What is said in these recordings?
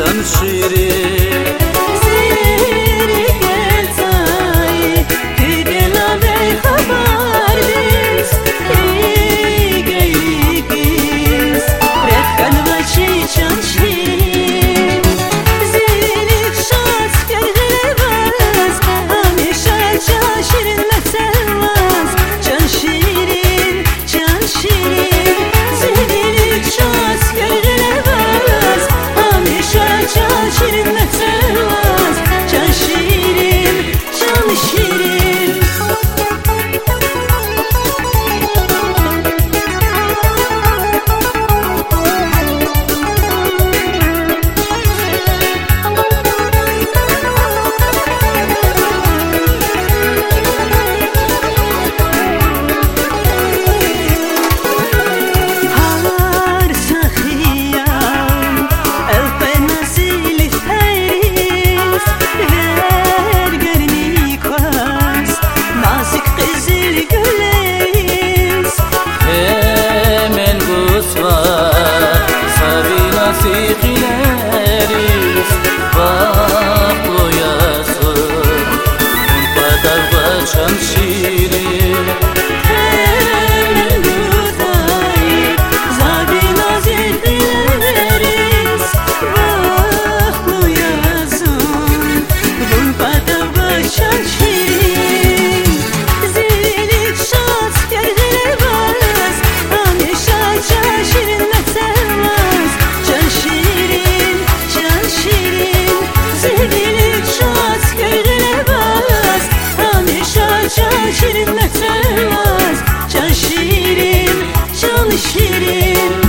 چند شیرین زیری گلتایی که دلم خبر بیست ایگه ایگیز رخن بچی چند شیرین زیری شاز کرده باز همیشه چند شیرین مثلواز چند شیرین چند شیرین زیری شاز کرده باز همیشه چند شیرین مثلواز چند شیرین چند شیرین چند شیرین من بودایی زبی نازی دلریز وقت یازون بون پتا با چند شیرین زیری شاز کرده باز همیشه چند شیرین مثلواز چند شیرین چند شیرین زیری شاز کرده باز چند شیرین مثلواز چند شیرین چند شیرین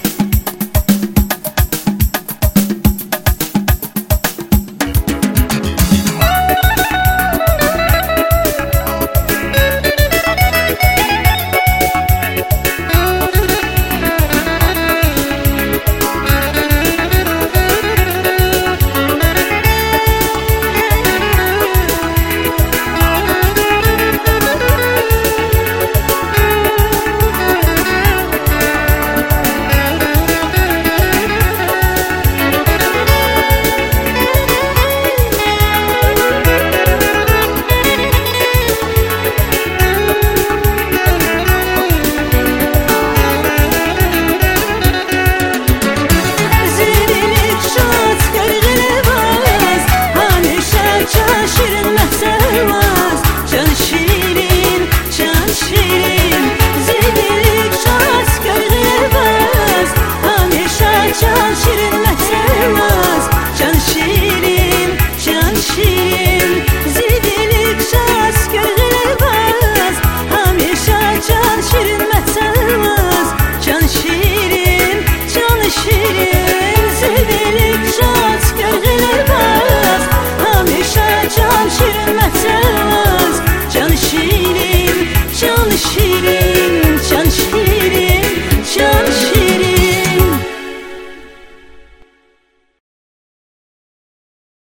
شیرین مثلواز چند شیرین چند شیرین زیری شاز کرده باز همیشه چند شیرین مثلواز چند شیرین چند شیرین